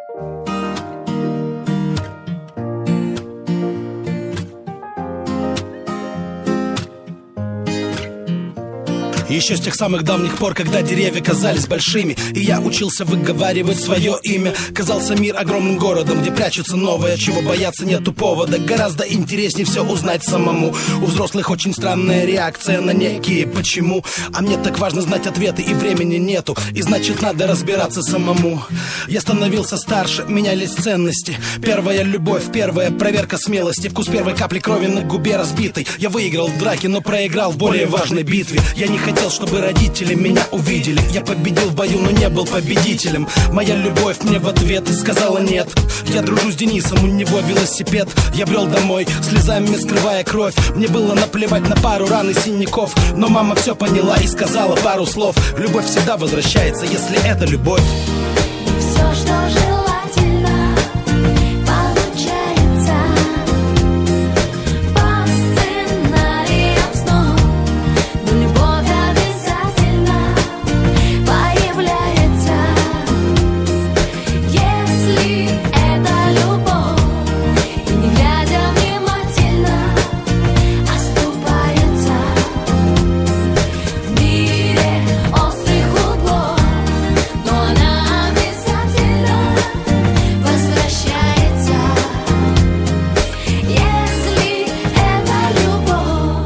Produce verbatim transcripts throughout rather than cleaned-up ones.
Еще с тех самых давних пор, когда деревья казались большими, и я учился выговаривать свое имя. Казался мир огромным городом, где прячется новое, чего бояться нету повода. Гораздо интереснее все узнать самому. У взрослых очень странная реакция на некие почему. А мне так важно знать ответы, и времени нету, и значит надо разбираться самому. Я становился старше, менялись ценности. Первая любовь, первая проверка смелости. Вкус первой капли крови на губе разбитой. Я выиграл в драке, но проиграл в более важной битве. Я не хотел, чтобы родители меня увидели. Я победил в бою, но не был победителем. Моя любовь мне в ответ сказала нет. Я дружу с Денисом, у него велосипед. Я брел домой, слезами скрывая кровь. Мне было наплевать на пару ран и синяков, но мама все поняла и сказала пару слов. Любовь всегда возвращается, если это любовь. Все, что желательно, получается по сценариям снов. Но любовь обязательно появляется, если это любовь. И не глядя внимательно оступается в мире острых углов. Но она обязательно возвращается, если это любовь.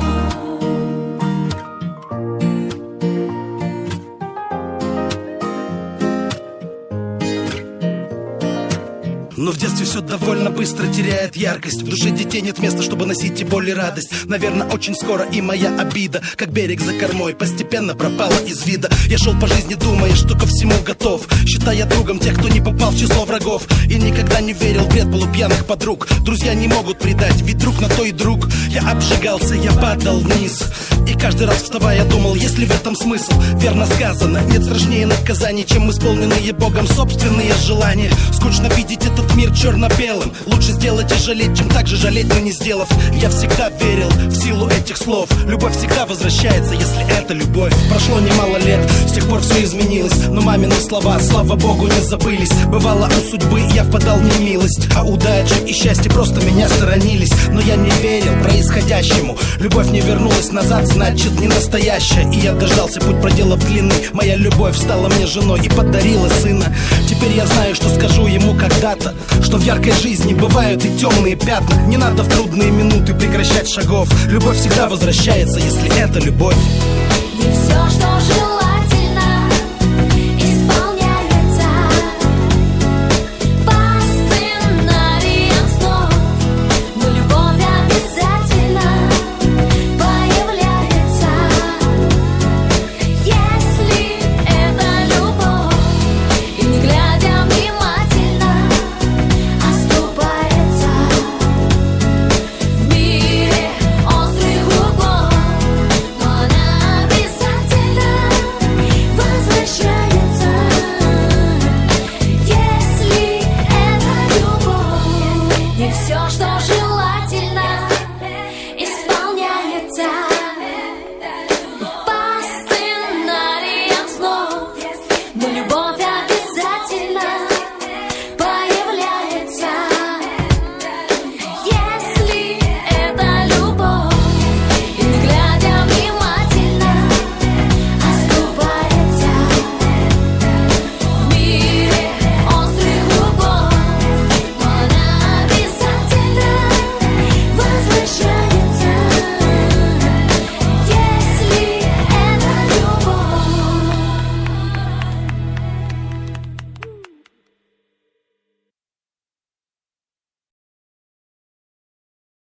Но в детстве все довольно быстро теряет яркость. В душе детей нет места, чтобы носить и боль, и радость. Наверное, очень скоро и моя обида, как берег за кормой, постепенно пропала из вида. Я шел по жизни, думая, что ко всему готов, считая другом тех, кто не попал в число врагов. И никогда не верил в бред полупьяных подруг. Друзья не могут предать, ведь друг на то и друг. Я обжигался, я падал вниз, и каждый раз вставая думал, есть ли в этом смысл. Верно сказано, нет страшнее наказаний, чем исполненные Богом собственные желания. Скучно видеть этот мир черно-белым. Лучше сделать и жалеть, чем так же жалеть, но не сделав. Я всегда верил в силу этих слов. Любовь всегда возвращается, если это любовь. Прошло немало лет, с тех пор все изменилось, но мамины слова, слава богу, не забылись. Бывало у судьбы я впадал в немилость, а удача и счастье просто меня сторонились. Но я не верил происходящему. Любовь не вернулась назад, значит не настоящая. И я дождался, путь проделав длинный. Моя любовь стала мне женой и подарила сына. Теперь я знаю, что скажу ему когда-то, что в яркой жизни бывают и темные пятна. Не надо в трудные минуты прекращать шагов. Любовь всегда возвращается, если это любовь. И все, что желательно,